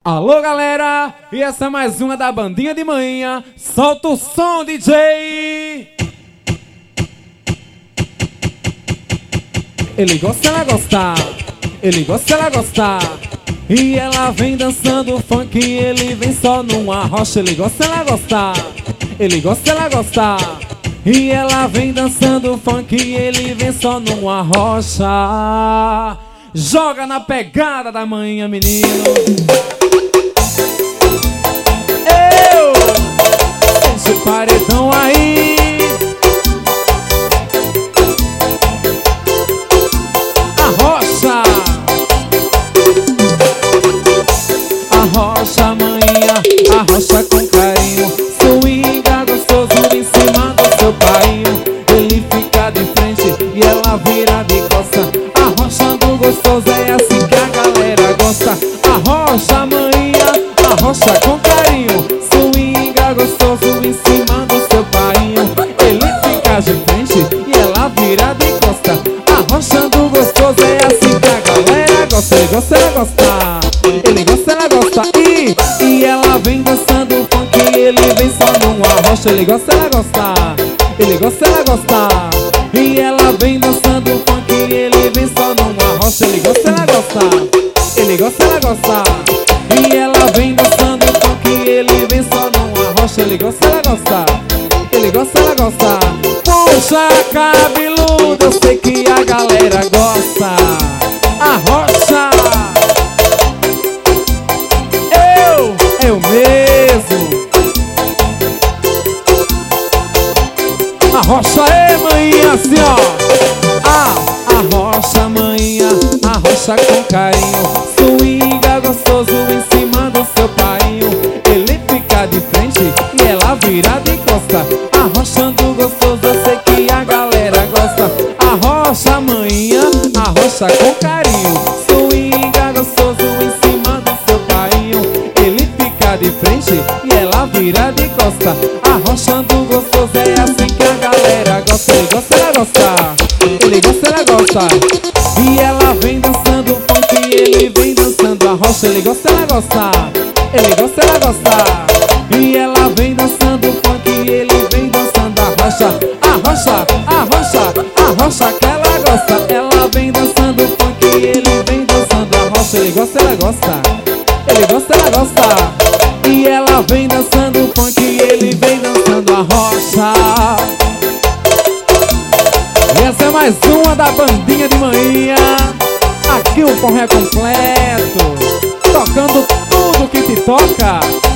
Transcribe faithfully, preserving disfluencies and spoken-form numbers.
Alô galera, e essa é mais uma da bandinha de manhã. Solta o som, D J. Ele gosta, ela gosta. Ele gosta, ela gosta. E ela vem dançando funk, ele vem só numa rocha. Ele gosta, ela gosta. Ele gosta, ela gosta. E ela vem dançando funk, ele vem só numa rocha. Joga na pegada da manhã, menino. Eu! Esse paredão aí. A rocha. A rocha, manhã. A rocha com carinho. Swinga gostoso em cima do seu painho. Ele fica de frente e ela vira de costa. A rocha do gostoso é assim que a galera gosta. A rocha, manhã. A rocha com carinho. Swinga gostoso em cima do seu painho. Ele fica de frente e ela vira de costa. A rocha do gostoso é assim que a galera gosta. Ele gosta, ela gosta. Ele gosta, ela gosta. E, e ela vem dançando funk, ele vem só numa rocha. Ele gosta, ela gosta. Ele gosta, ela gosta. E ela vem dançando funk, ele vem só numa rocha. Ele gosta, ela gosta. Ele gosta, ela gosta. E ela vem dançando funk, ele vem só numa rocha. Ele gosta, ela gosta. Ele gosta, ela gosta. Puxa cabeludo, eu sei que a galera gosta. A rocha. Eu, eu mesmo. A rocha é manhã, assim ó. Ah, a rocha manhã, a rocha com carinho. Swinga gostoso em cima do seu painho. Ele fica de frente e ela vira de costa. A rocha do gostoso, eu sei que a galera gosta. A rocha manhã, a rocha com carinho. Swinga gostoso em cima do seu painho. Ele fica de frente e ela vira de costa. A rocha do gostoso é assim que a galera gosta. Ele gosta, ela gosta. Ele gosta, ela gosta. E ela vem dançando funk, ele vem dançando a rocha. Ele gosta, ela gosta. Ele gosta, ela gosta. E ela vem dançando funk, ele vem dançando a rocha. A rocha, a rocha, a rocha que ela gosta. Ela vem dançando funk, ele vem dançando a rocha. Ele gosta, ela gosta. Ele gosta, ela gosta. E ela vem dançando funk, ele vem dançando a rocha. Essa é mais uma da bandinha de manhã. Aqui o forró é completo, tocando tudo que te toca.